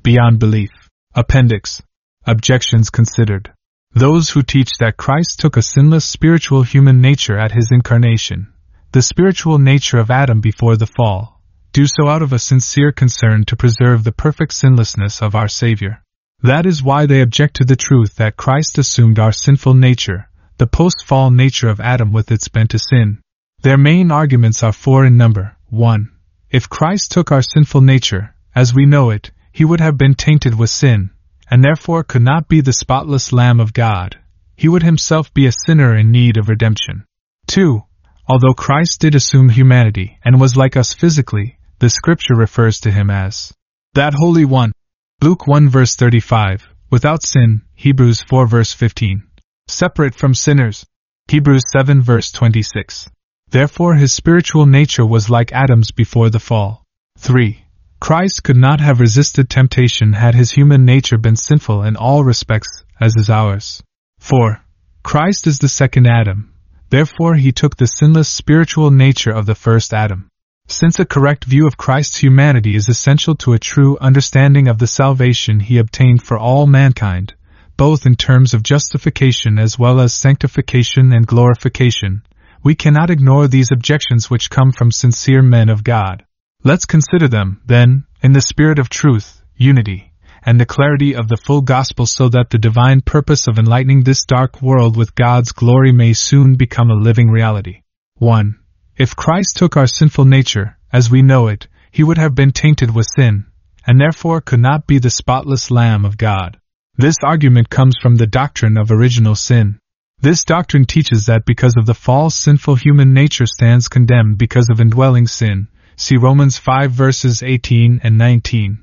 Beyond belief. Appendix. Objections considered. Those who teach that Christ took a sinless spiritual human nature at his incarnation, the spiritual nature of Adam before the fall, do so out of a sincere concern to preserve the perfect sinlessness of our Savior. That is why they object to the truth that Christ assumed our sinful nature, the post-fall nature of Adam with its bent to sin. Their main arguments are four in number. 1. If Christ took our sinful nature, as we know it, he would have been tainted with sin, and therefore could not be the spotless Lamb of God. He would himself be a sinner in need of redemption. 2. Although Christ did assume humanity and was like us physically, the scripture refers to him as that Holy One. Luke 1 verse 35, without sin, Hebrews 4 verse 15. Separate from sinners, Hebrews 7 verse 26. Therefore his spiritual nature was like Adam's before the fall. 3. Christ could not have resisted temptation had his human nature been sinful in all respects, as is ours. 4. Christ is the second Adam, therefore he took the sinless spiritual nature of the first Adam. Since a correct view of Christ's humanity is essential to a true understanding of the salvation he obtained for all mankind, both in terms of justification as well as sanctification and glorification, we cannot ignore these objections which come from sincere men of God. Let's consider them, then, in the spirit of truth, unity, and the clarity of the full gospel so that the divine purpose of enlightening this dark world with God's glory may soon become a living reality. 1. If Christ took our sinful nature, as we know it, he would have been tainted with sin, and therefore could not be the spotless Lamb of God. This argument comes from the doctrine of original sin. This doctrine teaches that because of the fall, sinful human nature stands condemned because of indwelling sin. See Romans 5 verses 18 and 19,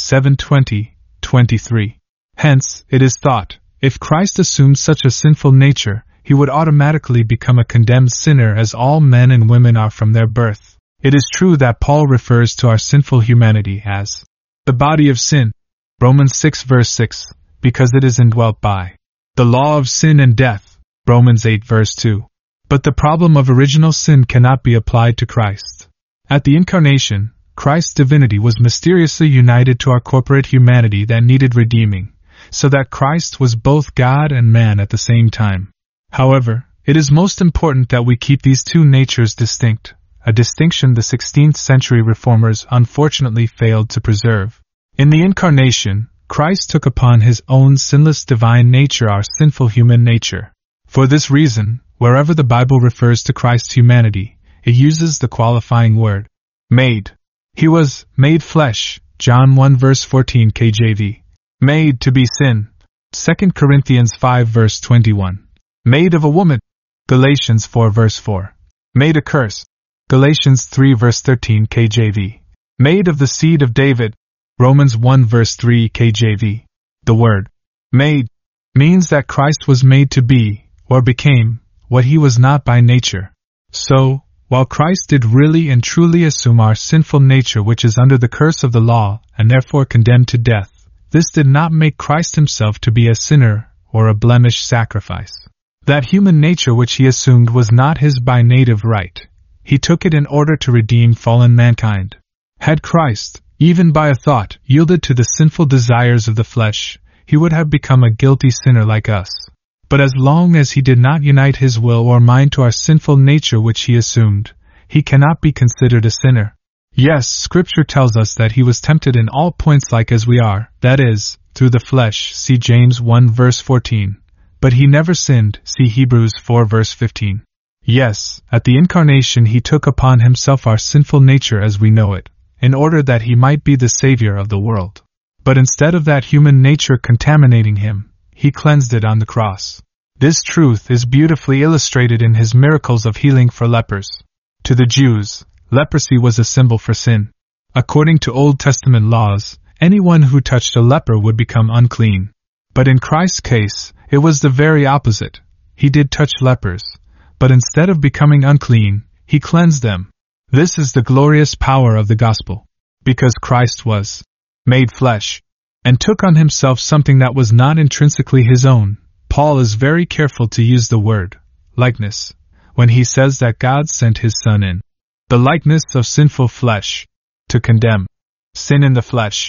7:20, 23. Hence, it is thought, if Christ assumed such a sinful nature, he would automatically become a condemned sinner as all men and women are from their birth. It is true that Paul refers to our sinful humanity as the body of sin, Romans 6 verse 6, because it is indwelt by the law of sin and death, Romans 8 verse 2. But the problem of original sin cannot be applied to Christ. At the incarnation, Christ's divinity was mysteriously united to our corporate humanity that needed redeeming, so that Christ was both God and man at the same time. However, it is most important that we keep these two natures distinct, a distinction the 16th century reformers unfortunately failed to preserve. In the incarnation, Christ took upon his own sinless divine nature our sinful human nature. For this reason, wherever the Bible refers to Christ's humanity, it uses the qualifying word, made. He was made flesh, John 1 verse 14 KJV. Made to be sin, 2 Corinthians 5 verse 21. Made of a woman, Galatians 4 verse 4. Made a curse, Galatians 3 verse 13 KJV. Made of the seed of David, Romans 1 verse 3 KJV. The word, made, means that Christ was made to be, or became, what he was not by nature. So, while Christ did really and truly assume our sinful nature which is under the curse of the law, and therefore condemned to death, this did not make Christ himself to be a sinner, or a blemished sacrifice. That human nature which he assumed was not his by native right. He took it in order to redeem fallen mankind. Had Christ, even by a thought, yielded to the sinful desires of the flesh, he would have become a guilty sinner like us. But as long as he did not unite his will or mind to our sinful nature which he assumed, he cannot be considered a sinner. Yes, Scripture tells us that he was tempted in all points like as we are, that is, through the flesh, see James 1 verse 14. But he never sinned, see Hebrews 4 verse 15. Yes, at the incarnation he took upon himself our sinful nature as we know it, in order that he might be the Savior of the world. But instead of that human nature contaminating him, he cleansed it on the cross. This truth is beautifully illustrated in his miracles of healing for lepers. To the Jews, leprosy was a symbol for sin. According to Old Testament laws, anyone who touched a leper would become unclean. But in Christ's case, it was the very opposite. He did touch lepers, but instead of becoming unclean, he cleansed them. This is the glorious power of the gospel. Because Christ was made flesh, and took on himself something that was not intrinsically his own, Paul is very careful to use the word likeness when he says that God sent his Son in the likeness of sinful flesh to condemn sin in the flesh.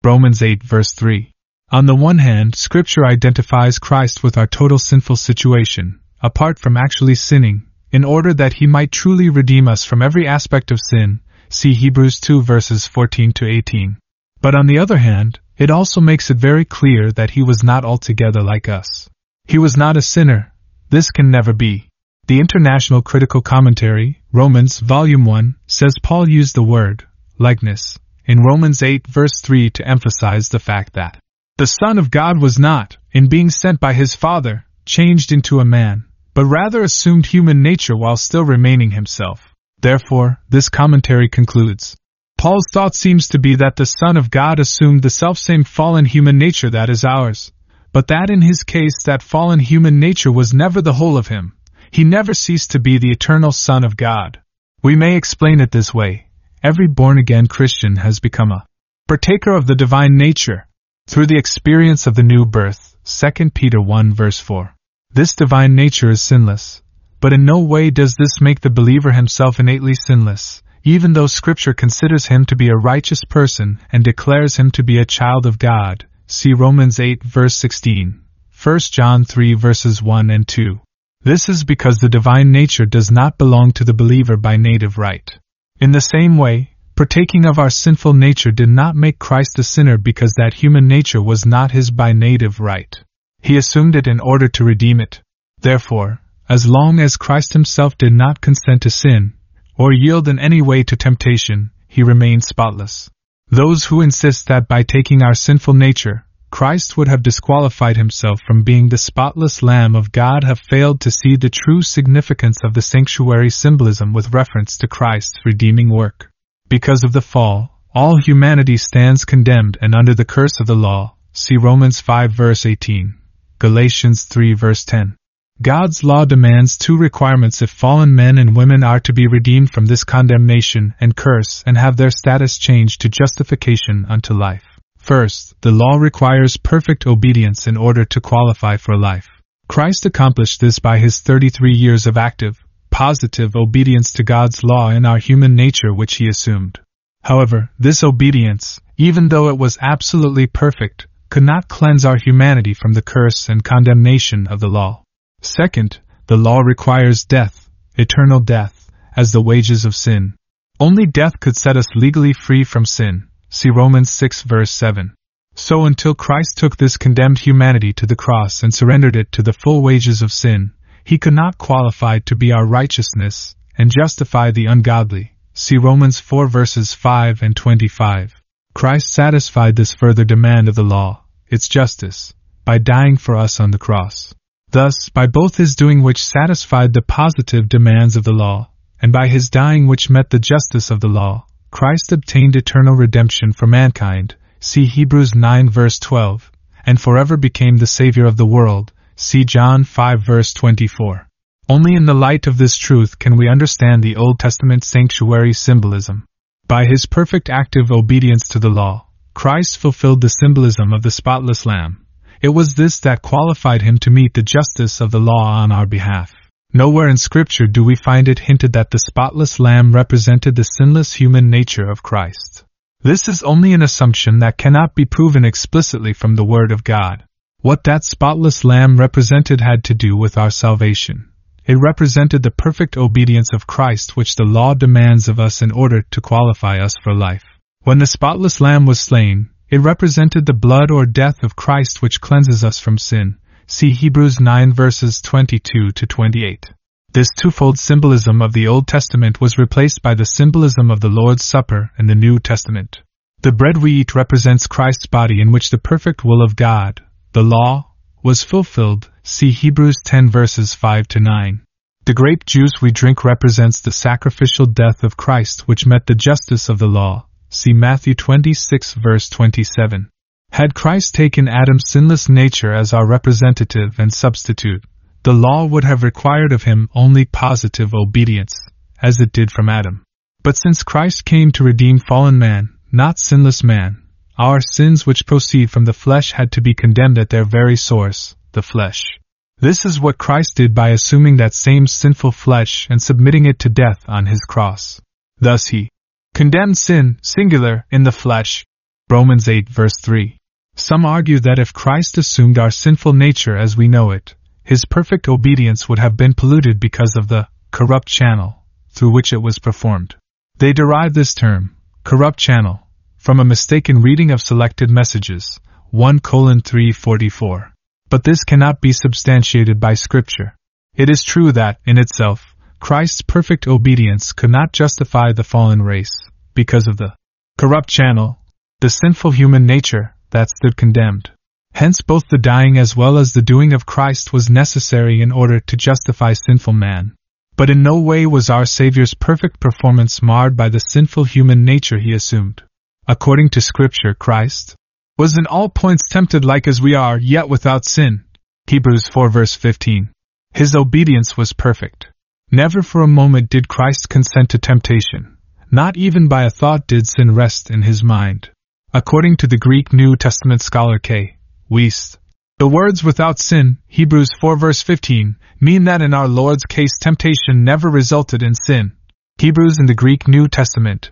Romans 8 verse 3. On the one hand, Scripture identifies Christ with our total sinful situation, apart from actually sinning, in order that he might truly redeem us from every aspect of sin, see Hebrews 2 verses 14 to 18. But on the other hand, it also makes it very clear that he was not altogether like us. He was not a sinner. This can never be. The International Critical Commentary, Romans, Volume 1, says Paul used the word, likeness, in Romans 8 verse 3 to emphasize the fact that the Son of God was not, in being sent by his Father, changed into a man, but rather assumed human nature while still remaining himself. Therefore, this commentary concludes, Paul's thought seems to be that the Son of God assumed the selfsame fallen human nature that is ours, but that in his case that fallen human nature was never the whole of him. He never ceased to be the eternal Son of God. We may explain it this way. Every born-again Christian has become a partaker of the divine nature through the experience of the new birth, 2 Peter 1 verse 4. This divine nature is sinless, but in no way does this make the believer himself innately sinless, even though Scripture considers him to be a righteous person and declares him to be a child of God, see Romans 8 verse 16, 1 John 3 verses 1 and 2. This is because the divine nature does not belong to the believer by native right. In the same way, partaking of our sinful nature did not make Christ a sinner because that human nature was not his by native right. He assumed it in order to redeem it. Therefore, as long as Christ himself did not consent to sin, or yield in any way to temptation, he remained spotless. Those who insist that by taking our sinful nature, Christ would have disqualified himself from being the spotless Lamb of God have failed to see the true significance of the sanctuary symbolism with reference to Christ's redeeming work. Because of the fall, all humanity stands condemned and under the curse of the law, see Romans 5 verse 18, Galatians 3 verse 10. God's law demands two requirements if fallen men and women are to be redeemed from this condemnation and curse and have their status changed to justification unto life. First, the law requires perfect obedience in order to qualify for life. Christ accomplished this by his 33 years of active, positive obedience to God's law in our human nature which he assumed. However, this obedience, even though it was absolutely perfect, could not cleanse our humanity from the curse and condemnation of the law. Second, the law requires death, eternal death, as the wages of sin. Only death could set us legally free from sin, see Romans 6 verse 7. So until Christ took this condemned humanity to the cross and surrendered it to the full wages of sin, he could not qualify to be our righteousness and justify the ungodly, see Romans 4 verses 5 and 25. Christ satisfied this further demand of the law, its justice, by dying for us on the cross. Thus, by both his doing which satisfied the positive demands of the law, and by his dying which met the justice of the law, Christ obtained eternal redemption for mankind, see Hebrews 9 verse 12, and forever became the Savior of the world, see John 5 verse 24. Only in the light of this truth can we understand the Old Testament sanctuary symbolism. By his perfect active obedience to the law, Christ fulfilled the symbolism of the spotless Lamb. It was this that qualified him to meet the justice of the law on our behalf. Nowhere in Scripture do we find it hinted that the spotless Lamb represented the sinless human nature of Christ. This is only an assumption that cannot be proven explicitly from the Word of God. What that spotless Lamb represented had to do with our salvation. It represented the perfect obedience of Christ which the law demands of us in order to qualify us for life. When the spotless Lamb was slain, it represented the blood or death of Christ which cleanses us from sin. See Hebrews 9 verses 22 to 28. This twofold symbolism of the Old Testament was replaced by the symbolism of the Lord's Supper in the New Testament. The bread we eat represents Christ's body in which the perfect will of God, the law, was fulfilled. See Hebrews 10 verses 5 to 9. The grape juice we drink represents the sacrificial death of Christ which met the justice of the law. See Matthew 26 verse 27. Had Christ taken Adam's sinless nature as our representative and substitute, the law would have required of him only positive obedience, as it did from Adam. But since Christ came to redeem fallen man, not sinless man, our sins which proceed from the flesh had to be condemned at their very source, the flesh. This is what Christ did by assuming that same sinful flesh and submitting it to death on his cross. Thus he condemned sin, singular, in the flesh, Romans 8 verse 3. Some argue that if Christ assumed our sinful nature as we know it, his perfect obedience would have been polluted because of the corrupt channel through which it was performed. They derive this term, corrupt channel, from a mistaken reading of selected messages, 1:3:44. But this cannot be substantiated by Scripture. It is true that, in itself, Christ's perfect obedience could not justify the fallen race, because of the corrupt channel, the sinful human nature, that stood condemned. Hence both the dying as well as the doing of Christ was necessary in order to justify sinful man. But in no way was our Savior's perfect performance marred by the sinful human nature he assumed. According to Scripture, Christ was in all points tempted like as we are, yet without sin. Hebrews 4 verse 15. His obedience was perfect. Never for a moment did Christ consent to temptation. Not even by a thought did sin rest in his mind. According to the Greek New Testament scholar K. Wiest, the words without sin, Hebrews 4 verse 15, mean that in our Lord's case temptation never resulted in sin. Hebrews in the Greek New Testament,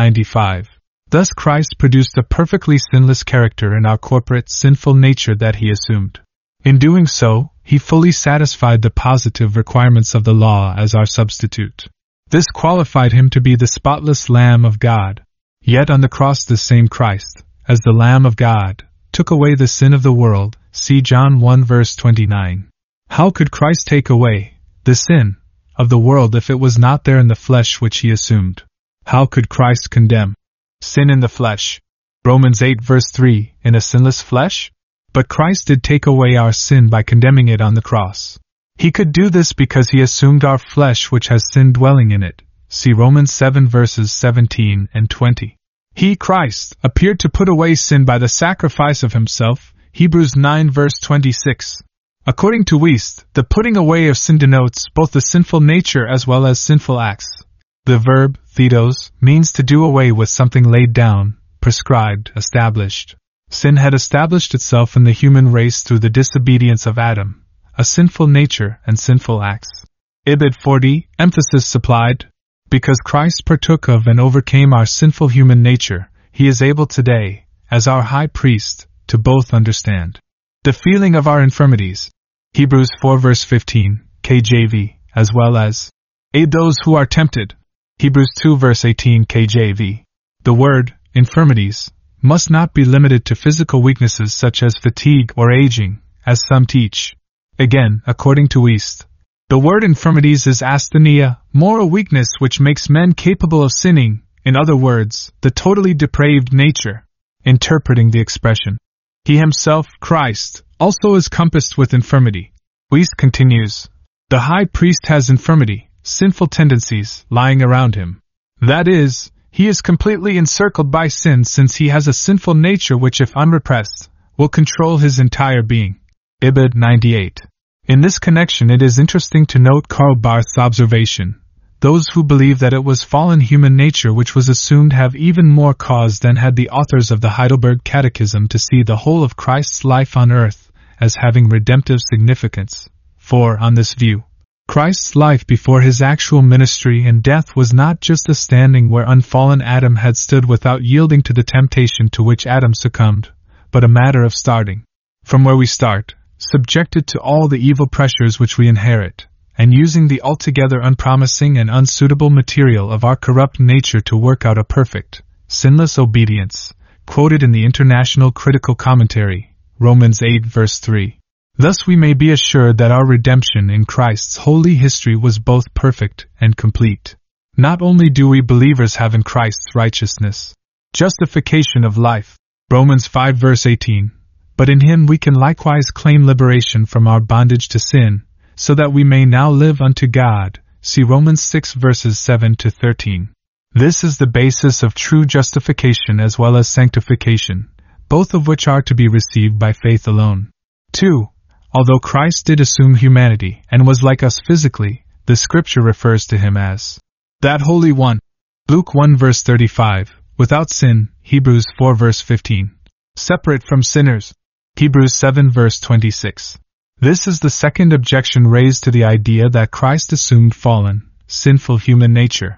95. Thus Christ produced a perfectly sinless character in our corporate sinful nature that he assumed. In doing so, he fully satisfied the positive requirements of the law as our substitute. This qualified him to be the spotless Lamb of God. Yet on the cross this same Christ, as the Lamb of God, took away the sin of the world, see John 1 verse 29. How could Christ take away the sin of the world if it was not there in the flesh which he assumed? How could Christ condemn sin in the flesh? Romans 8 verse 3, in a sinless flesh? But Christ did take away our sin by condemning it on the cross. He could do this because he assumed our flesh which has sin dwelling in it. See Romans 7 verses 17 and 20. He, Christ, appeared to put away sin by the sacrifice of himself, Hebrews 9 verse 26. According to Wiest, the putting away of sin denotes both the sinful nature as well as sinful acts. The verb, thetos, means to do away with something laid down, prescribed, established. Sin had established itself in the human race through the disobedience of Adam, a sinful nature and sinful acts. Ibid 40, emphasis supplied. Because Christ partook of and overcame our sinful human nature, he is able today, as our high priest, to both understand the feeling of our infirmities, Hebrews 4 verse 15, KJV, as well as aid those who are tempted, Hebrews 2 verse 18 KJV. The word, infirmities, must not be limited to physical weaknesses such as fatigue or aging, as some teach. Again, according to Wiest, the word infirmities is asthenia, moral weakness which makes men capable of sinning, in other words, the totally depraved nature. Interpreting the expression, he himself, Christ, also is compassed with infirmity. Wiest continues, the high priest has infirmity, sinful tendencies, lying around him. That is, he is completely encircled by sin since he has a sinful nature which if unrepressed, will control his entire being. Ibid 98. In this connection it is interesting to note Karl Barth's observation. Those who believe that it was fallen human nature which was assumed have even more cause than had the authors of the Heidelberg Catechism to see the whole of Christ's life on earth as having redemptive significance. For, on this view, Christ's life before his actual ministry and death was not just a standing where unfallen Adam had stood without yielding to the temptation to which Adam succumbed, but a matter of starting from where we start, subjected to all the evil pressures which we inherit, and using the altogether unpromising and unsuitable material of our corrupt nature to work out a perfect, sinless obedience, quoted in the International Critical Commentary, Romans 8 verse 3. Thus we may be assured that our redemption in Christ's holy history was both perfect and complete. Not only do we believers have in Christ's righteousness, justification of life, Romans 5 verse 18, but in him we can likewise claim liberation from our bondage to sin, so that we may now live unto God, see Romans 6 verses 7 to 13. This is the basis of true justification as well as sanctification, both of which are to be received by faith alone. 2. Although Christ did assume humanity and was like us physically, the Scripture refers to him as that Holy One, Luke 1 verse 35, without sin, Hebrews 4 verse 15, separate from sinners, Hebrews 7 verse 26. This is the second objection raised to the idea that Christ assumed fallen, sinful human nature.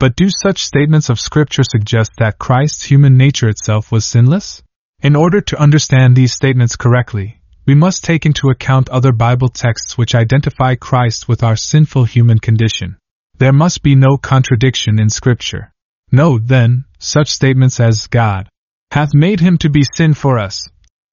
But do such statements of Scripture suggest that Christ's human nature itself was sinless? In order to understand these statements correctly, we must take into account other Bible texts which identify Christ with our sinful human condition. There must be no contradiction in Scripture. Note, then, such statements as God hath made him to be sin for us.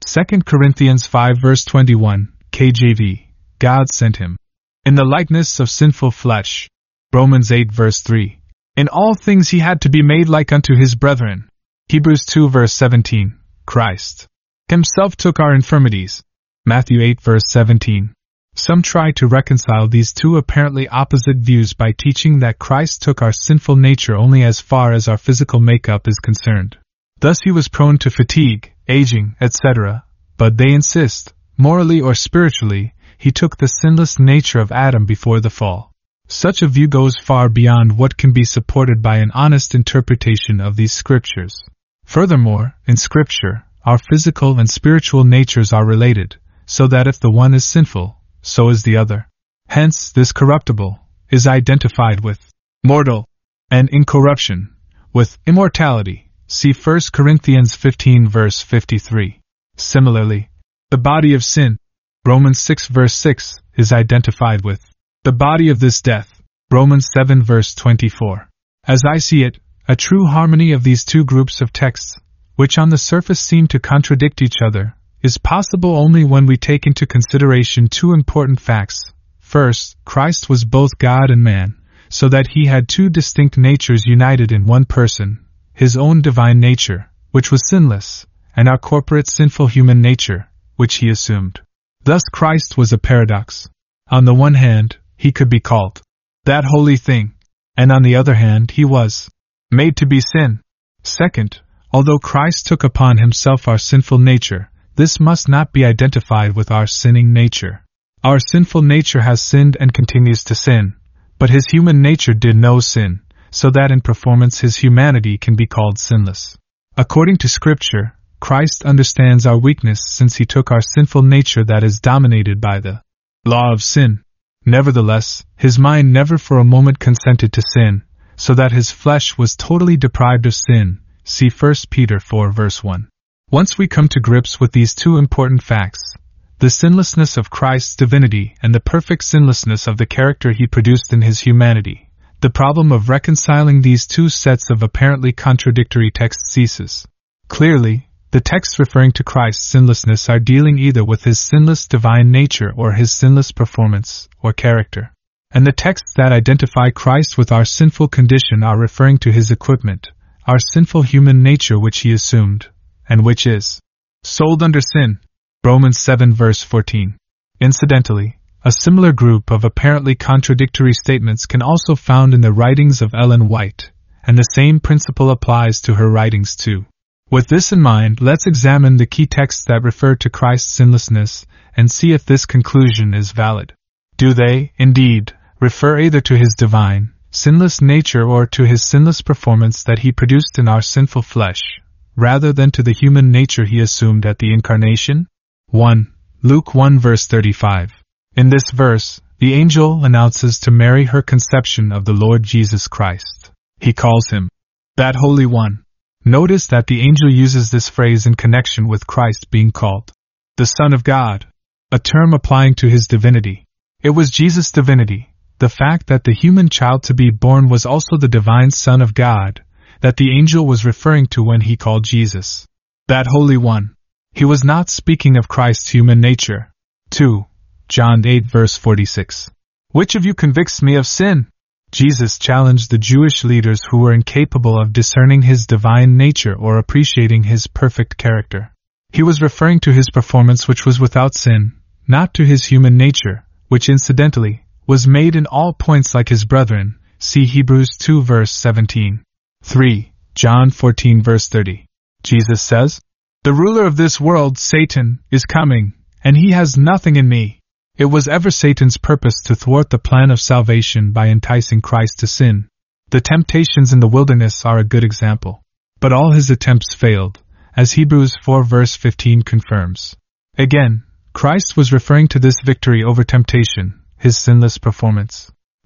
2 Corinthians 5 verse 21, KJV, God sent him in the likeness of sinful flesh. Romans 8 verse 3, in all things he had to be made like unto his brethren. Hebrews 2 verse 17, Christ himself took our infirmities. Matthew 8 verse 17. Some try to reconcile these two apparently opposite views by teaching that Christ took our sinful nature only as far as our physical makeup is concerned. Thus he was prone to fatigue, aging, etc., but they insist, morally or spiritually, he took the sinless nature of Adam before the fall. Such a view goes far beyond what can be supported by an honest interpretation of these scriptures. Furthermore, in Scripture, our physical and spiritual natures are related, so that if the one is sinful, so is the other. Hence, this corruptible is identified with mortal, and incorruption with immortality. See 1 Corinthians 15 verse 53. Similarly, the body of sin, Romans 6 verse 6, is identified with the body of this death, Romans 7 verse 24. As I see it, a true harmony of these two groups of texts, which on the surface seem to contradict each other, is possible only when we take into consideration two important facts. First, Christ was both God and man, so that he had two distinct natures united in one person, his own divine nature, which was sinless, and our corporate sinful human nature, which he assumed. Thus Christ was a paradox. On the one hand, he could be called that holy thing, and on the other hand he was made to be sin. Second, although Christ took upon himself our sinful nature, this must not be identified with our sinning nature. Our sinful nature has sinned and continues to sin, but his human nature did no sin, so that in performance his humanity can be called sinless. According to Scripture, Christ understands our weakness since he took our sinful nature that is dominated by the law of sin. Nevertheless, his mind never for a moment consented to sin, so that his flesh was totally deprived of sin. See 1 Peter 4 verse 1. Once we come to grips with these two important facts, the sinlessness of Christ's divinity and the perfect sinlessness of the character he produced in his humanity, the problem of reconciling these two sets of apparently contradictory texts ceases. Clearly, the texts referring to Christ's sinlessness are dealing either with his sinless divine nature or his sinless performance or character. And the texts that identify Christ with our sinful condition are referring to his equipment, our sinful human nature which he assumed, and which is sold under sin. Romans 7 verse 14. Incidentally, a similar group of apparently contradictory statements can also be found in the writings of Ellen White, and the same principle applies to her writings too. With this in mind, let's examine the key texts that refer to Christ's sinlessness and see if this conclusion is valid. Do they, indeed, refer either to his divine, sinless nature or to his sinless performance that he produced in our sinful flesh, rather than to the human nature he assumed at the Incarnation? 1. Luke 1 verse 35. In this verse, the angel announces to Mary her conception of the Lord Jesus Christ. He calls him that Holy One. Notice that the angel uses this phrase in connection with Christ being called the Son of God, a term applying to his divinity. It was Jesus' divinity, the fact that the human child to be born was also the divine Son of God, that the angel was referring to when he called Jesus that Holy One. He was not speaking of Christ's human nature. 2. John 8 verse 46. Which of you convicts me of sin? Jesus challenged the Jewish leaders who were incapable of discerning his divine nature or appreciating his perfect character. He was referring to his performance which was without sin, not to his human nature, which incidentally was made in all points like his brethren. See Hebrews 2 verse 17. 3. John 14 verse 30. Jesus says, "The ruler of this world, Satan, is coming, and he has nothing in me." It was ever Satan's purpose to thwart the plan of salvation by enticing Christ to sin. The temptations in the wilderness are a good example. But all his attempts failed, as Hebrews 4 verse 15 confirms. Again, Christ was referring to this victory over temptation, his sinless performance.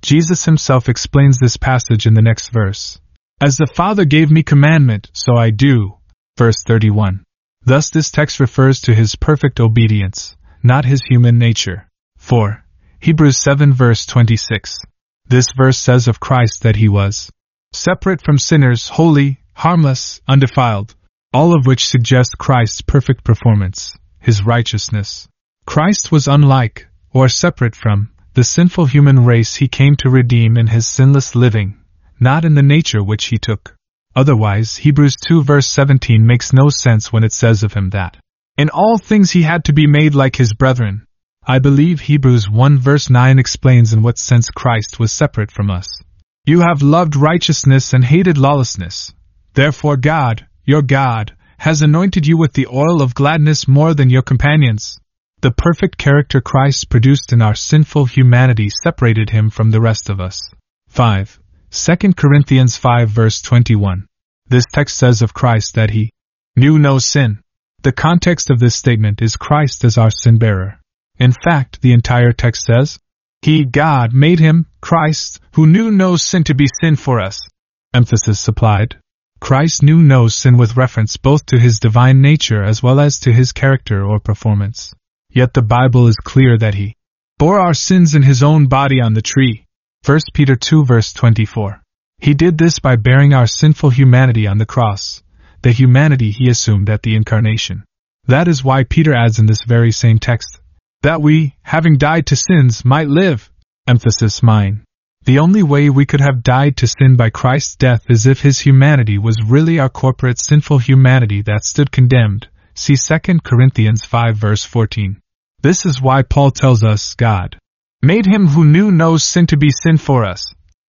Jesus himself explains this passage in the next verse. As the Father gave me commandment, so I do. Verse 31. Thus this text refers to his perfect obedience, not his human nature. 4. Hebrews 7 verse 26. This verse says of Christ that he was separate from sinners, holy, harmless, undefiled, all of which suggest Christ's perfect performance, his righteousness. Christ was unlike, or separate from, the sinful human race he came to redeem in his sinless living, not in the nature which he took. Otherwise, Hebrews 2 verse 17 makes no sense when it says of him that in all things he had to be made like his brethren. I believe Hebrews 1 verse 9 explains in what sense Christ was separate from us. You have loved righteousness and hated lawlessness. Therefore God, your God, has anointed you with the oil of gladness more than your companions. The perfect character Christ produced in our sinful humanity separated him from the rest of us. 5. 2 Corinthians 5 verse 21. This text says of Christ that he knew no sin. The context of this statement is Christ as our sin-bearer. In fact, the entire text says, He, God, made him, Christ, who knew no sin to be sin for us. Emphasis supplied. Christ knew no sin with reference both to his divine nature as well as to his character or performance. Yet the Bible is clear that he bore our sins in his own body on the tree. 1 Peter 2 verse 24. He did this by bearing our sinful humanity on the cross, the humanity he assumed at the incarnation. That is why Peter adds in this very same text, that we, having died to sins, might live. Emphasis mine. The only way we could have died to sin by Christ's death is if his humanity was really our corporate sinful humanity that stood condemned. See 2 Corinthians 5 verse 14. This is why Paul tells us God made him who knew no sin to be sin for us.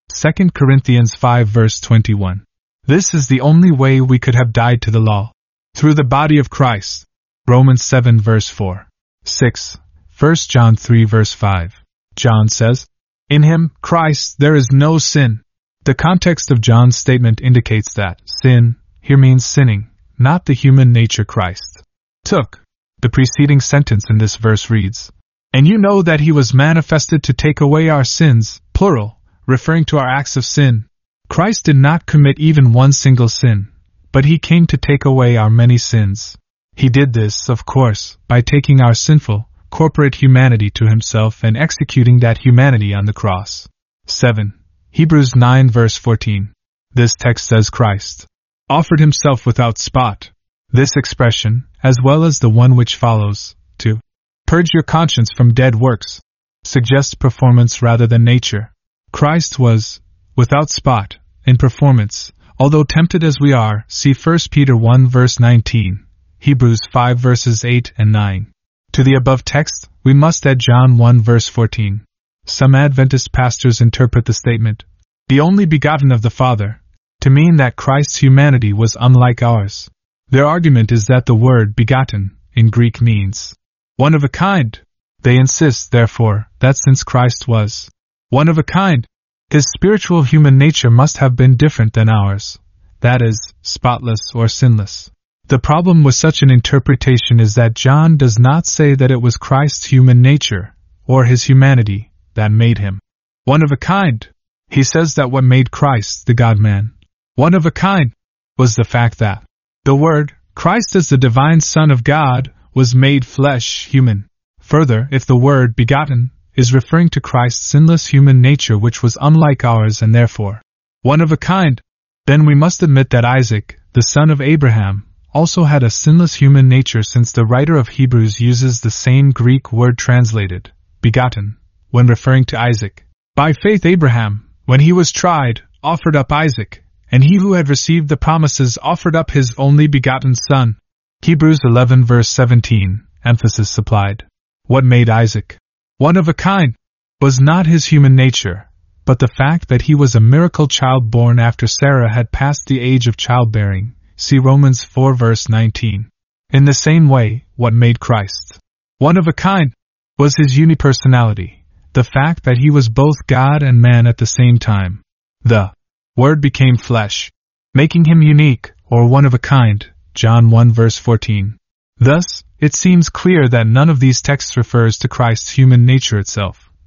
2 Corinthians 5 verse 21. This is the only way we could have died to the law. Through the body of Christ. Romans 7 verse 4. 6. 1 John 3 verse 5. John says, In him, Christ, there is no sin. The context of John's statement indicates that sin here means sinning, not the human nature Christ took. The preceding sentence in this verse reads, And you know that he was manifested to take away our sins, plural, referring to our acts of sin. Christ did not commit even one single sin, but he came to take away our many sins. He did this, of course, by taking our sinful, corporate humanity to himself and executing that humanity on the cross. 7. Hebrews 9 verse 14. This text says Christ offered himself without spot. This expression, as well as the one which follows, to purge your conscience from dead works, suggests performance rather than nature. Christ was without spot in performance, although tempted as we are, see 1 Peter 1 verse 19, Hebrews 5 verses 8 and 9. To the above text, we must add John 1 verse 14. Some Adventist pastors interpret the statement, the only begotten of the Father, to mean that Christ's humanity was unlike ours. Their argument is that the word begotten, in Greek means one of a kind. They insist, therefore, that since Christ was one of a kind, his spiritual human nature must have been different than ours, that is, spotless or sinless. The problem with such an interpretation is that John does not say that it was Christ's human nature, or his humanity, that made him one of a kind. He says that what made Christ, the God-man, one of a kind, was the fact that the Word, Christ as the divine Son of God, was made flesh, human. Further, if the word begotten is referring to Christ's sinless human nature which was unlike ours and therefore one of a kind, then we must admit that Isaac, the son of Abraham, also had a sinless human nature, since the writer of Hebrews uses the same Greek word translated, begotten, when referring to Isaac. By faith Abraham, when he was tried, offered up Isaac, and he who had received the promises offered up his only begotten son. Hebrews 11 verse 17, emphasis supplied. What made Isaac one of a kind was not his human nature, but the fact that he was a miracle child born after Sarah had passed the age of childbearing. See Romans 4 verse 19. In the same way, what made Christ one of a kind was his unipersonality, the fact that he was both God and man at the same time. The Word became flesh, making him unique, or one of a kind, John 1 verse 14. Thus, it seems clear that none of these texts refers to Christ's human nature itself,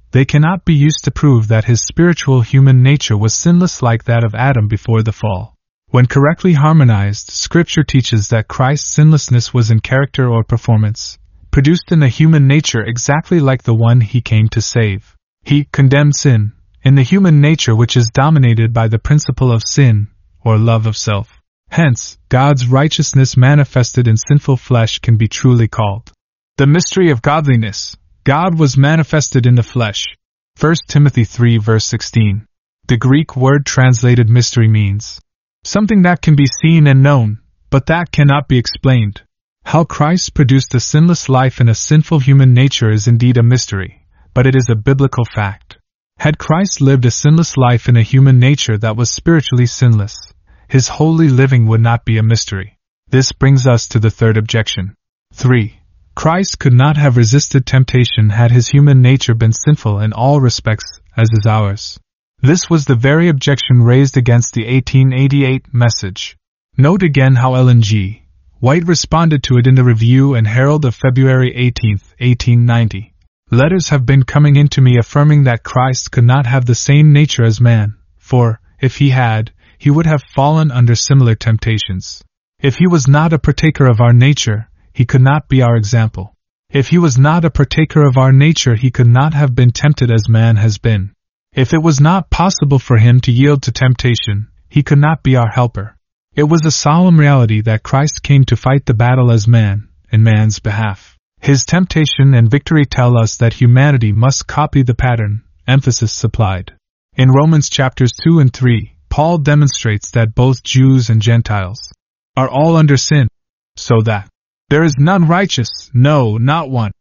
They cannot be used to prove that his spiritual human nature was sinless like that of Adam before the fall. When correctly harmonized, Scripture teaches that Christ's sinlessness was in character or performance, produced in a human nature exactly like the one he came to save. He condemned sin, in the human nature which is dominated by the principle of sin, or love of self. Hence, God's righteousness manifested in sinful flesh can be truly called the mystery of godliness. God was manifested in the flesh. 1 Timothy 3 verse 16. The Greek word translated mystery means something that can be seen and known, but that cannot be explained. How Christ produced a sinless life in a sinful human nature is indeed a mystery, but it is a biblical fact. Had Christ lived a sinless life in a human nature that was spiritually sinless, his holy living would not be a mystery. This brings us to the third objection. 3. Christ could not have resisted temptation had his human nature been sinful in all respects, as is ours. This was the very objection raised against the 1888 message. Note again how Ellen G. White responded to it in the Review and Herald of February 18, 1890. Letters have been coming in to me affirming that Christ could not have the same nature as man, for, if he had, he would have fallen under similar temptations. If he was not a partaker of our nature, he could not be our example. If he was not a partaker of our nature, he could not have been tempted as man has been. If it was not possible for him to yield to temptation, he could not be our helper. It was a solemn reality that Christ came to fight the battle as man, in man's behalf. His temptation and victory tell us that humanity must copy the pattern, emphasis supplied. In Romans chapters 2 and 3, Paul demonstrates that both Jews and Gentiles are all under sin, so that there is none righteous, no, not one.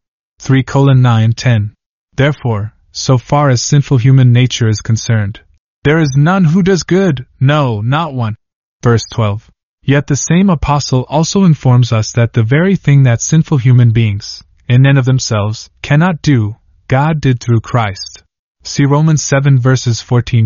3:9-10. Therefore, so far as sinful human nature is concerned, there is none who does good, no, not one. Verse 12. Yet the same apostle also informs us that the very thing that sinful human beings, in and of themselves, cannot do, God did through Christ. See Romans 7 verses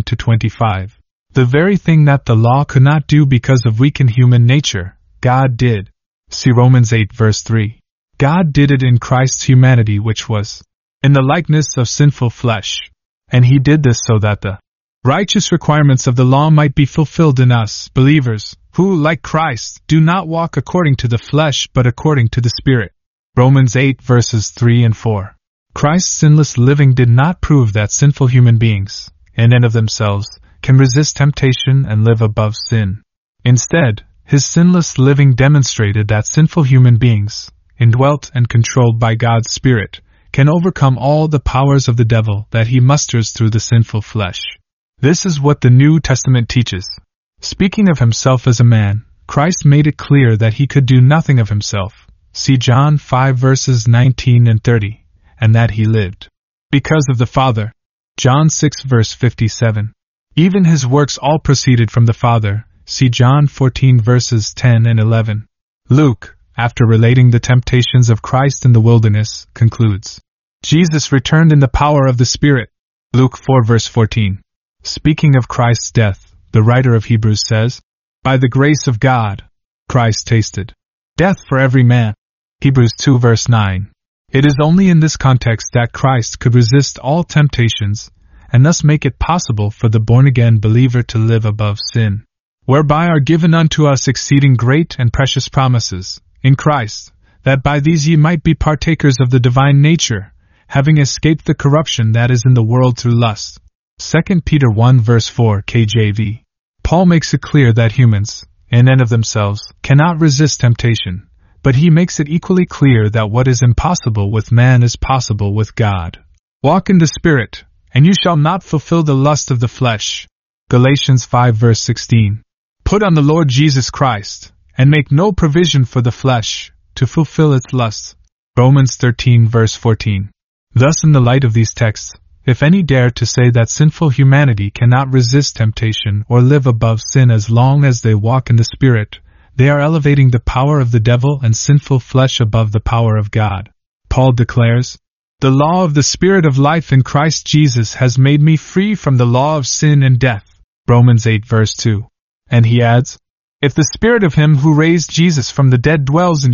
14-25. The very thing that the law could not do because of weakened human nature, God did. See Romans 8 verse 3. God did it in Christ's humanity, which was in the likeness of sinful flesh. And he did this so that the righteous requirements of the law might be fulfilled in us, believers, who, like Christ, do not walk according to the flesh but according to the Spirit. Romans 8 verses 3 and 4. Christ's sinless living did not prove that sinful human beings, in and of themselves, can resist temptation and live above sin. Instead, his sinless living demonstrated that sinful human beings, indwelt and controlled by God's Spirit, can overcome all the powers of the devil that he musters through the sinful flesh. This is what the New Testament teaches. Speaking of himself as a man, Christ made it clear that he could do nothing of himself. See John 5 verses 19 and 30, and that he lived because of the Father. John 6 verse 57. Even his works all proceeded from the Father. See John 14 verses 10 and 11. Luke, after relating the temptations of Christ in the wilderness, concludes, Jesus returned in the power of the Spirit. Luke 4 verse 14. Speaking of Christ's death, the writer of Hebrews says, by the grace of God, Christ tasted death for every man. Hebrews 2 verse 9. It is only in this context that Christ could resist all temptations, and thus make it possible for the born-again believer to live above sin, whereby are given unto us exceeding great and precious promises, in Christ, that by these ye might be partakers of the divine nature, having escaped the corruption that is in the world through lust. 2 Peter 1 verse 4 KJV. Paul makes it clear that humans, in and of themselves, cannot resist temptation, but he makes it equally clear that what is impossible with man is possible with God. Walk in the Spirit, and you shall not fulfill the lust of the flesh. Galatians 5 verse 16. Put on the Lord Jesus Christ, and make no provision for the flesh, to fulfill its lusts. Romans 13 verse 14. Thus, in the light of these texts, if any dare to say that sinful humanity cannot resist temptation or live above sin as long as they walk in the Spirit, they are elevating the power of the devil and sinful flesh above the power of God. Paul declares, the law of the Spirit of life in Christ Jesus has made me free from the law of sin and death. Romans 8 verse 2. And he adds, if the Spirit of him who raised Jesus from the dead dwells in you,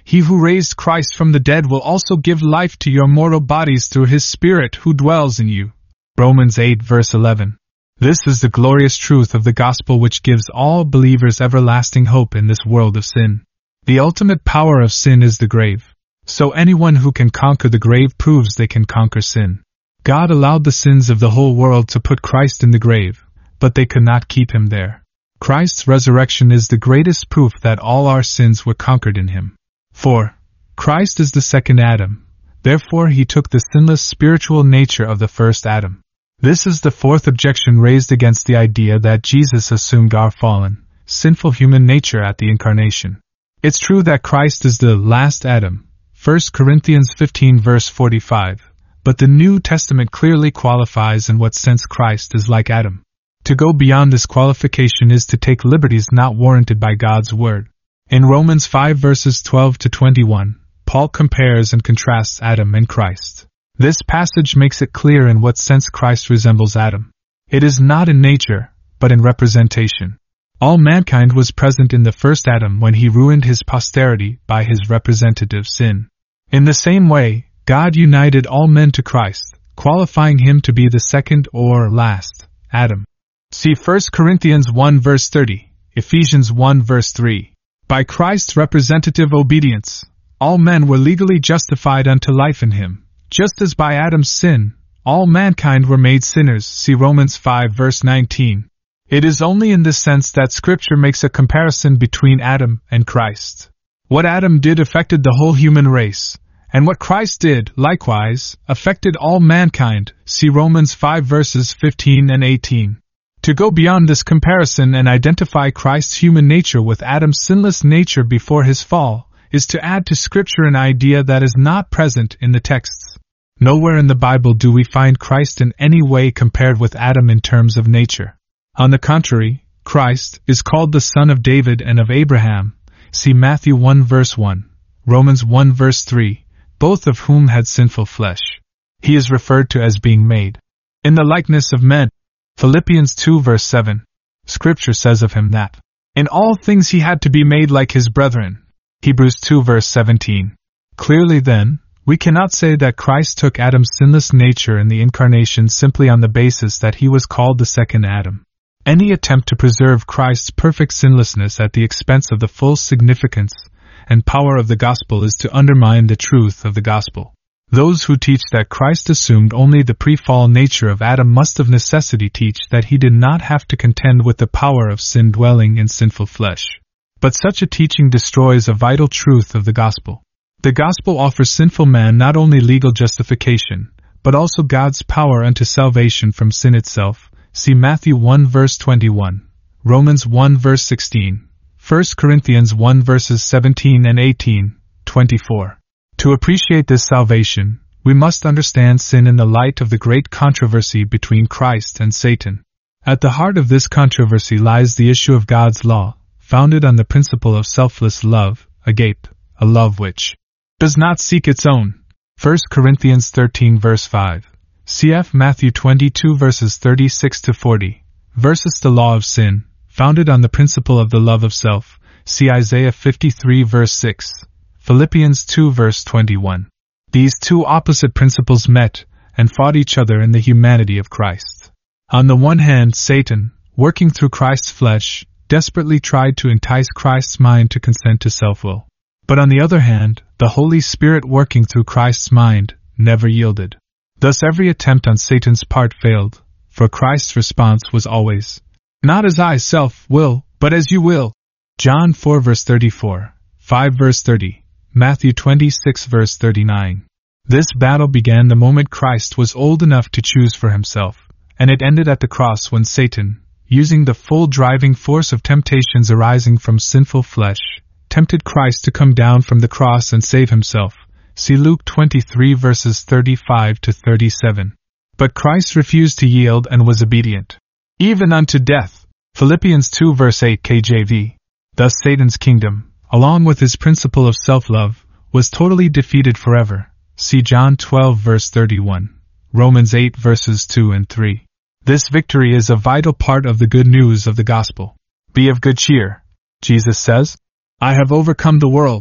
He who raised Christ from the dead will also give life to your mortal bodies through his Spirit who dwells in you. Romans 8 verse 11. This is the glorious truth of the gospel which gives all believers everlasting hope in this world of sin. The ultimate power of sin is the grave. So anyone who can conquer the grave proves they can conquer sin. God allowed the sins of the whole world to put Christ in the grave, but they could not keep him there. Christ's resurrection is the greatest proof that all our sins were conquered in him. 4. Christ is the second Adam. Therefore he took the sinless spiritual nature of the first Adam. This is the fourth objection raised against the idea that Jesus assumed our fallen, sinful human nature at the incarnation. It's true that Christ is the last Adam, 1 Corinthians 15 verse 45, but the New Testament clearly qualifies in what sense Christ is like Adam. To go beyond this qualification is to take liberties not warranted by God's word. In Romans 5 verses 12 to 21, Paul compares and contrasts Adam and Christ. This passage makes it clear in what sense Christ resembles Adam. It is not in nature, but in representation. All mankind was present in the first Adam when he ruined his posterity by his representative sin. In the same way, God united all men to Christ, qualifying him to be the second or last Adam. See 1 Corinthians 1 verse 30, Ephesians 1 verse 3. By Christ's representative obedience, all men were legally justified unto life in him. Just as by Adam's sin, all mankind were made sinners, see Romans 5 verse 19. It is only in this sense that Scripture makes a comparison between Adam and Christ. What Adam did affected the whole human race, and what Christ did, likewise, affected all mankind, see Romans 5 verses 15 and 18. To go beyond this comparison and identify Christ's human nature with Adam's sinless nature before his fall, is to add to Scripture an idea that is not present in the texts. Nowhere in the Bible do we find Christ in any way compared with Adam in terms of nature. On the contrary, Christ is called the Son of David and of Abraham, see Matthew 1 verse 1, Romans 1 verse 3, both of whom had sinful flesh. He is referred to as being made in the likeness of men. Philippians 2 verse 7. Scripture says of him that in all things he had to be made like his brethren. Hebrews 2 verse 17. Clearly then, we cannot say that Christ took Adam's sinless nature in the incarnation simply on the basis that he was called the second Adam. Any attempt to preserve Christ's perfect sinlessness at the expense of the full significance and power of the gospel is to undermine the truth of the gospel. Those who teach that Christ assumed only the pre-fall nature of Adam must of necessity teach that he did not have to contend with the power of sin dwelling in sinful flesh. But such a teaching destroys a vital truth of the gospel. The gospel offers sinful man not only legal justification, but also God's power unto salvation from sin itself, see Matthew 1 verse 21, Romans 1 verse 16, 1 Corinthians 1 verses 17 and 18, 24. To appreciate this salvation, we must understand sin in the light of the great controversy between Christ and Satan. At the heart of this controversy lies the issue of God's law, founded on the principle of selfless love, agape, a love which does not seek its own. 1 Corinthians 13 verse 5. Cf. Matthew 22 verses 36 to 40. Versus the law of sin, founded on the principle of the love of self. See Isaiah 53 verse 6. Philippians 2 verse 21. These two opposite principles met and fought each other in the humanity of Christ. On the one hand, Satan, working through Christ's flesh, desperately tried to entice Christ's mind to consent to self-will. But on the other hand, the Holy Spirit working through Christ's mind never yielded. Thus every attempt on Satan's part failed, for Christ's response was always, "Not as I will, but as you will." John 4 verse 34, 5 verse 30, Matthew 26 verse 39. This battle began the moment Christ was old enough to choose for himself, and it ended at the cross when Satan, using the full driving force of temptations arising from sinful flesh, tempted Christ to come down from the cross and save himself. See Luke 23 verses 35 to 37. But Christ refused to yield and was obedient, even unto death. Philippians 2 verse 8 KJV. Thus Satan's kingdom, along with his principle of self-love, was totally defeated forever. See John 12 verse 31, Romans 8 verses 2 and 3. This victory is a vital part of the good news of the gospel. Be of good cheer. Jesus says, "I have overcome the world."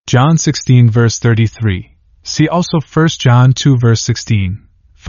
John 16 verse 33. See also 1 John 2 verse 16.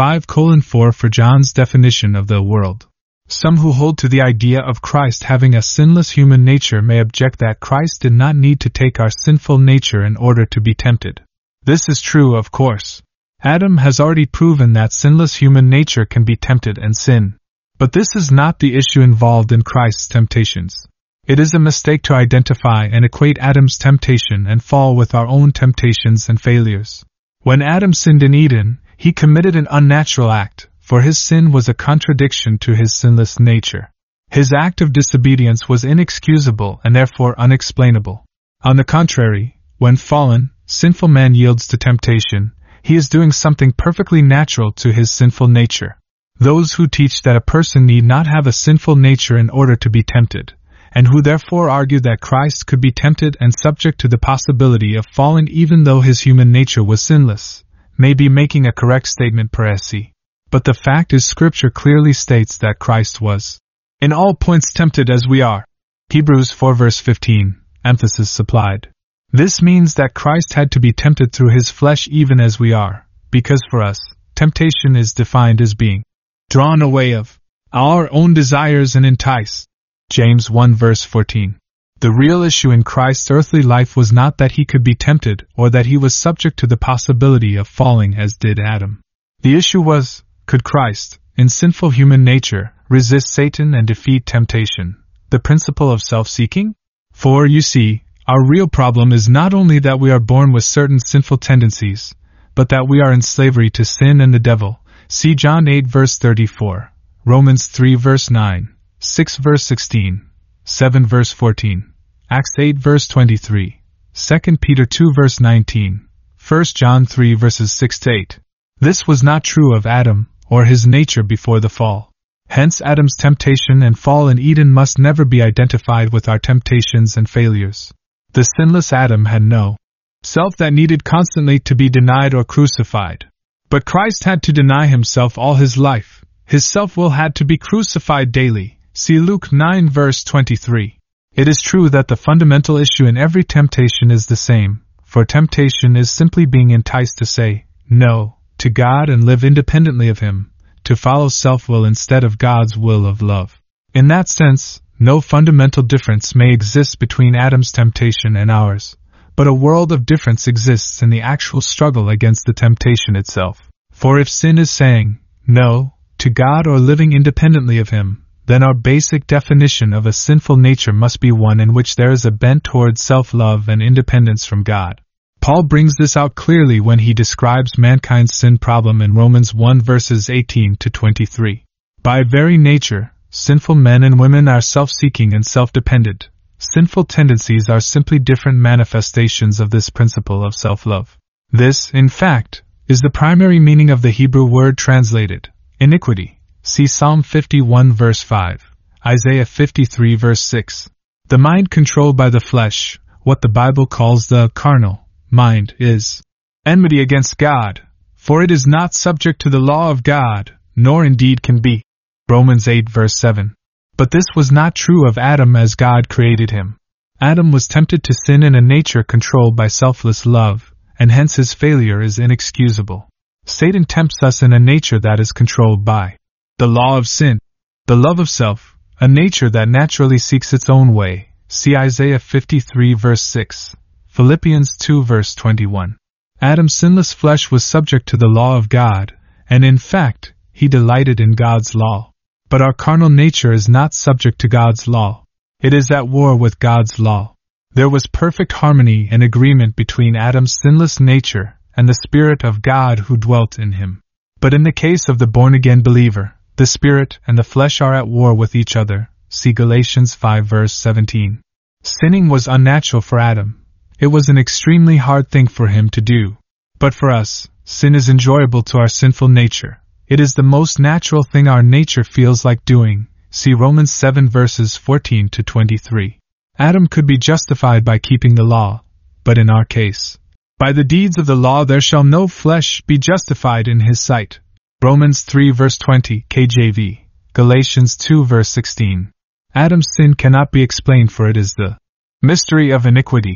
5:4 for John's definition of the world. Some who hold to the idea of Christ having a sinless human nature may object that Christ did not need to take our sinful nature in order to be tempted. This is true, of course. Adam has already proven that sinless human nature can be tempted and sin. But this is not the issue involved in Christ's temptations. It is a mistake to identify and equate Adam's temptation and fall with our own temptations and failures. When Adam sinned in Eden, he committed an unnatural act, for his sin was a contradiction to his sinless nature. His act of disobedience was inexcusable and therefore unexplainable. On the contrary, when fallen, sinful man yields to temptation, he is doing something perfectly natural to his sinful nature. Those who teach that a person need not have a sinful nature in order to be tempted, and who therefore argue that Christ could be tempted and subject to the possibility of falling even though his human nature was sinless, may be making a correct statement per se. But the fact is Scripture clearly states that Christ was, in all points tempted as we are. Hebrews 4 verse 15, emphasis supplied. This means that Christ had to be tempted through his flesh even as we are, because for us, temptation is defined as being drawn away of our own desires and enticed. James 1 verse 14. The real issue in Christ's earthly life was not that he could be tempted or that he was subject to the possibility of falling as did Adam. The issue was, could Christ, in sinful human nature, resist Satan and defeat temptation, the principle of self-seeking? For, you see, our real problem is not only that we are born with certain sinful tendencies, but that we are in slavery to sin and the devil. See John 8 verse 34, Romans 3 verse 9, 6 verse 16, 7 verse 14, Acts 8 verse 23, 2 Peter 2 verse 19, 1 John 3 verses 6 to 8. This was not true of Adam, or his nature before the fall. Hence Adam's temptation and fall in Eden must never be identified with our temptations and failures. The sinless Adam had no self that needed constantly to be denied or crucified. But Christ had to deny himself all his life. His self-will had to be crucified daily. See Luke 9 verse 23. It is true that the fundamental issue in every temptation is the same, for temptation is simply being enticed to say no to God and live independently of him, to follow self-will instead of God's will of love. In that sense, no fundamental difference may exist between Adam's temptation and ours, but a world of difference exists in the actual struggle against the temptation itself. For if sin is saying no to God or living independently of him, then our basic definition of a sinful nature must be one in which there is a bent toward self-love and independence from God. Paul brings this out clearly when he describes mankind's sin problem in Romans 1 verses 18 to 23. By very nature, sinful men and women are self-seeking and self-dependent. Sinful tendencies are simply different manifestations of this principle of self-love. This, in fact, is the primary meaning of the Hebrew word translated iniquity. See Psalm 51 verse 5, Isaiah 53 verse 6. The mind controlled by the flesh, what the Bible calls the carnal mind, is enmity against God, for it is not subject to the law of God, nor indeed can be. Romans 8 verse 7. But this was not true of Adam as God created him. Adam was tempted to sin in a nature controlled by selfless love, and hence his failure is inexcusable. Satan tempts us in a nature that is controlled by the law of sin, the love of self, a nature that naturally seeks its own way. See Isaiah 53 verse 6, Philippians 2 verse 21. Adam's sinless flesh was subject to the law of God, and in fact, he delighted in God's law. But our carnal nature is not subject to God's law. It is at war with God's law. There was perfect harmony and agreement between Adam's sinless nature and the Spirit of God who dwelt in him. But in the case of the born-again believer, the Spirit and the flesh are at war with each other. See Galatians 5 verse 17. Sinning was unnatural for Adam. It was an extremely hard thing for him to do. But for us, sin is enjoyable to our sinful nature. It is the most natural thing our nature feels like doing. See Romans 7 verses 14 to 23. Adam could be justified by keeping the law, but in our case, by the deeds of the law there shall no flesh be justified in his sight. Romans 3 verse 20 KJV, Galatians 2 verse 16. Adam's sin cannot be explained, for it is the mystery of iniquity.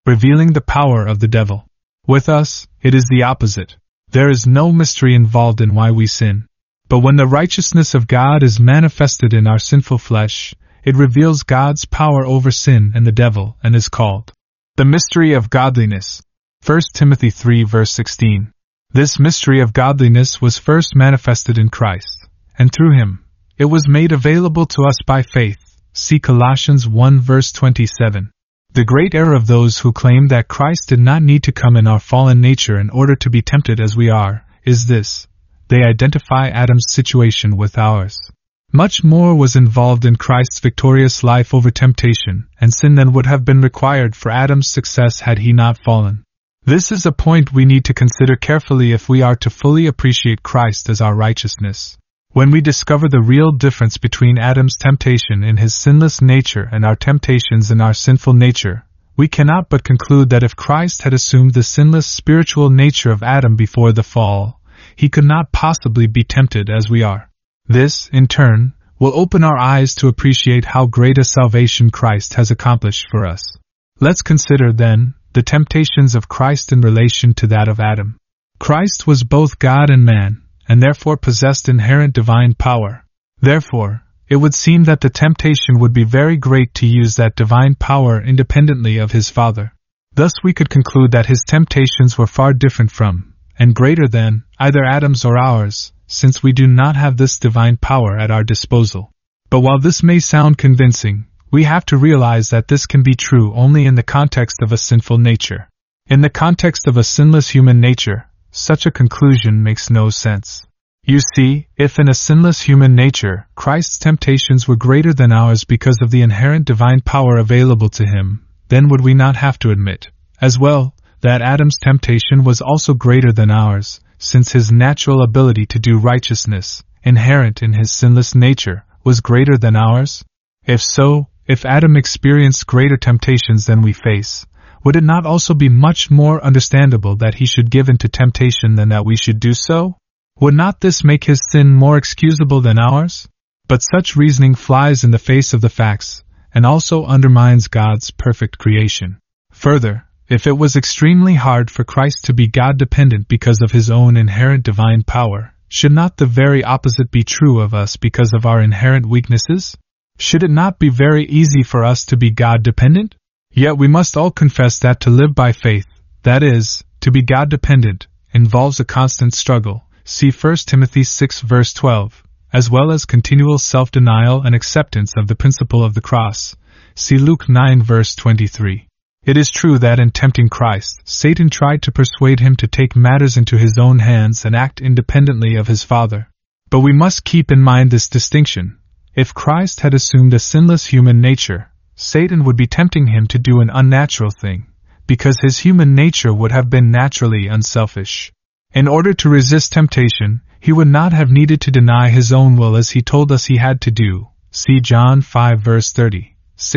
revealing the power of the devil. With us, it is the opposite. There is no mystery involved in why we sin. But when the righteousness of God is manifested in our sinful flesh, it reveals God's power over sin and the devil and is called the mystery of godliness. 1 Timothy 3 verse 16. This mystery of godliness was first manifested in Christ, and through him, it was made available to us by faith. See Colossians 1 verse 27. The great error of those who claim that Christ did not need to come in our fallen nature in order to be tempted as we are, is this: they identify Adam's situation with ours. Much more was involved in Christ's victorious life over temptation and sin than would have been required for Adam's success had he not fallen. This is a point we need to consider carefully if we are to fully appreciate Christ as our righteousness. When we discover the real difference between Adam's temptation in his sinless nature and our temptations in our sinful nature, we cannot but conclude that if Christ had assumed the sinless spiritual nature of Adam before the fall, he could not possibly be tempted as we are. This, in turn, will open our eyes to appreciate how great a salvation Christ has accomplished for us. Let's consider, then, the temptations of Christ in relation to that of Adam. Christ was both God and man, and therefore possessed inherent divine power. Therefore, it would seem that the temptation would be very great to use that divine power independently of his Father. Thus we could conclude that his temptations were far different from, and greater than, either Adam's or ours, since we do not have this divine power at our disposal. But while this may sound convincing, we have to realize that this can be true only in the context of a sinful nature. In the context of a sinless human nature, such a conclusion makes no sense. You see, if in a sinless human nature, Christ's temptations were greater than ours because of the inherent divine power available to him, then would we not have to admit, as well, that Adam's temptation was also greater than ours, since his natural ability to do righteousness, inherent in his sinless nature, was greater than ours? If so, if Adam experienced greater temptations than we face, would it not also be much more understandable that he should give in to temptation than that we should do so? Would not this make his sin more excusable than ours? But such reasoning flies in the face of the facts, and also undermines God's perfect creation. Further, if it was extremely hard for Christ to be God-dependent because of his own inherent divine power, should not the very opposite be true of us because of our inherent weaknesses? Should it not be very easy for us to be God-dependent? Yet we must all confess that to live by faith, that is, to be God-dependent, involves a constant struggle. See 1 Timothy 6 verse 12, as well as continual self-denial and acceptance of the principle of the cross. See Luke 9 verse 23. It is true that in tempting Christ, Satan tried to persuade him to take matters into his own hands and act independently of his Father. But we must keep in mind this distinction. If Christ had assumed a sinless human nature, Satan would be tempting him to do an unnatural thing, because his human nature would have been naturally unselfish. In order to resist temptation, he would not have needed to deny his own will as he told us he had to do. See John 5 verse 30,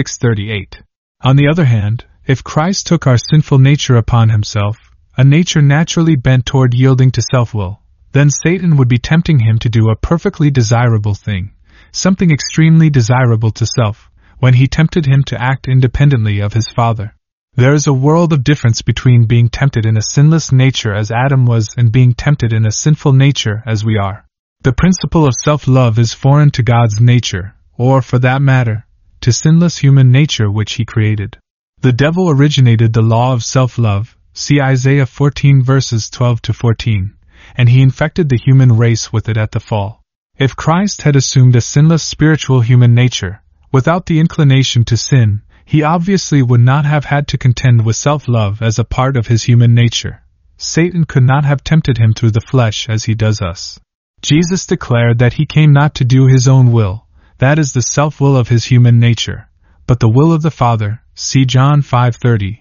6:38. On the other hand, if Christ took our sinful nature upon himself, a nature naturally bent toward yielding to self-will, then Satan would be tempting him to do a perfectly desirable thing, something extremely desirable to self, when he tempted him to act independently of his Father. There is a world of difference between being tempted in a sinless nature as Adam was and being tempted in a sinful nature as we are. The principle of self-love is foreign to God's nature, or, for that matter, to sinless human nature which he created. The devil originated the law of self-love, see Isaiah 14 verses 12 to 14, and he infected the human race with it at the fall. If Christ had assumed a sinless spiritual human nature, without the inclination to sin, he obviously would not have had to contend with self-love as a part of his human nature. Satan could not have tempted him through the flesh as he does us. Jesus declared that he came not to do his own will, that is the self-will of his human nature, but the will of the Father, see John 5:30,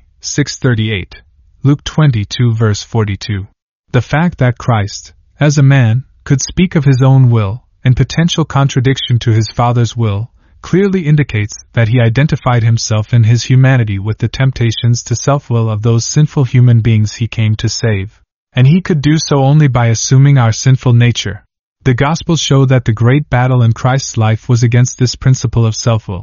6:38, Luke 22 verse 42. The fact that Christ, as a man, could speak of his own will, in potential contradiction to his Father's will, clearly indicates that he identified himself in his humanity with the temptations to self-will of those sinful human beings he came to save. And he could do so only by assuming our sinful nature. The Gospels show that the great battle in Christ's life was against this principle of self-will.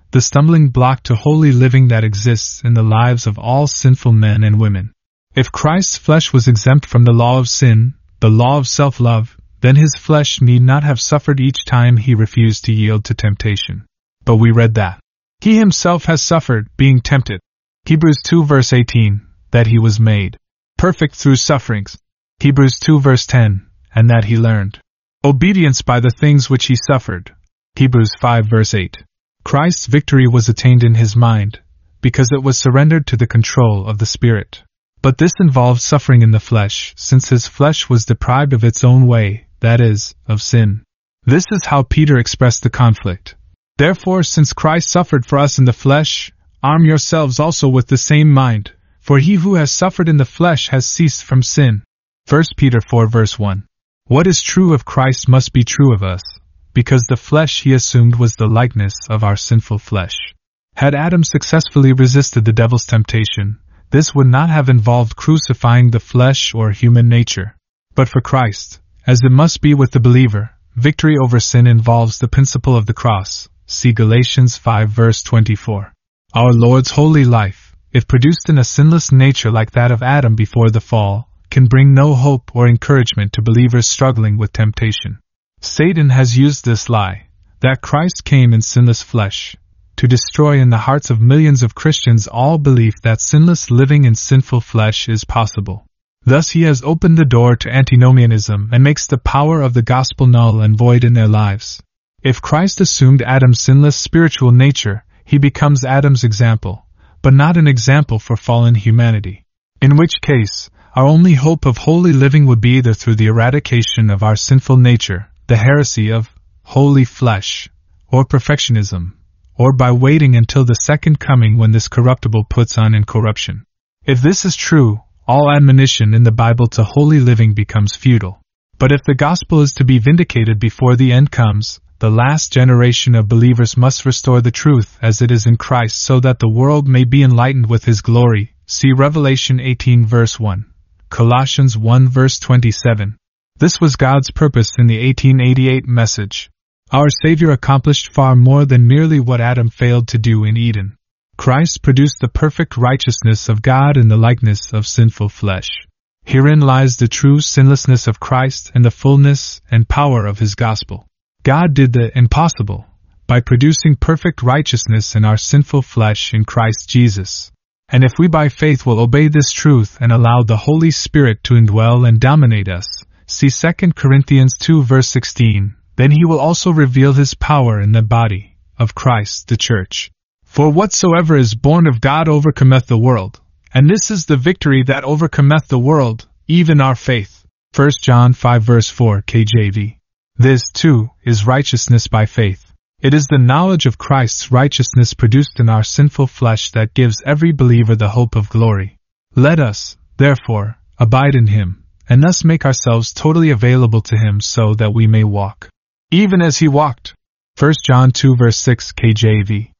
the stumbling block to holy living that exists in the lives of all sinful men and women. If Christ's flesh was exempt from the law of sin, the law of self-love, then his flesh need not have suffered each time he refused to yield to temptation. But we read that he himself has suffered, being tempted. Hebrews 2 verse 18, that he was made perfect through sufferings. Hebrews 2 verse 10, and that he learned obedience by the things which he suffered. Hebrews 5 verse 8. Christ's victory was attained in his mind, because it was surrendered to the control of the Spirit. But this involved suffering in the flesh, since his flesh was deprived of its own way, that is, of sin. This is how Peter expressed the conflict. Therefore, since Christ suffered for us in the flesh, arm yourselves also with the same mind, for he who has suffered in the flesh has ceased from sin. 1 Peter 4 verse 1. What is true of Christ must be true of us, because the flesh he assumed was the likeness of our sinful flesh. Had Adam successfully resisted the devil's temptation, this would not have involved crucifying the flesh or human nature. But for Christ, as it must be with the believer, victory over sin involves the principle of the cross. See Galatians 5 verse 24. Our Lord's holy life, if produced in a sinless nature like that of Adam before the fall, can bring no hope or encouragement to believers struggling with temptation. Satan has used this lie, that Christ came in sinless flesh, to destroy in the hearts of millions of Christians all belief that sinless living in sinful flesh is possible. Thus he has opened the door to antinomianism and makes the power of the gospel null and void in their lives. If Christ assumed Adam's sinless spiritual nature, he becomes Adam's example, but not an example for fallen humanity. In which case, our only hope of holy living would be either through the eradication of our sinful nature, the heresy of holy flesh, or perfectionism, or by waiting until the second coming when this corruptible puts on incorruption. If this is true, all admonition in the Bible to holy living becomes futile. But if the gospel is to be vindicated before the end comes, the last generation of believers must restore the truth as it is in Christ so that the world may be enlightened with his glory. See Revelation 18 verse 1. Colossians 1 verse 27. This was God's purpose in the 1888 message. Our Savior accomplished far more than merely what Adam failed to do in Eden. Christ produced the perfect righteousness of God in the likeness of sinful flesh. Herein lies the true sinlessness of Christ and the fullness and power of his gospel. God did the impossible by producing perfect righteousness in our sinful flesh in Christ Jesus. And if we by faith will obey this truth and allow the Holy Spirit to indwell and dominate us, see 2 Corinthians 2 verse 16, then he will also reveal his power in the body of Christ, the church. For whatsoever is born of God overcometh the world, and this is the victory that overcometh the world, even our faith. 1 John 5 verse 4 KJV. This, too, is righteousness by faith. It is the knowledge of Christ's righteousness produced in our sinful flesh that gives every believer the hope of glory. Let us, therefore, abide in him, and thus make ourselves totally available to him so that we may walk even as he walked. 1 John 2 verse 6 KJV.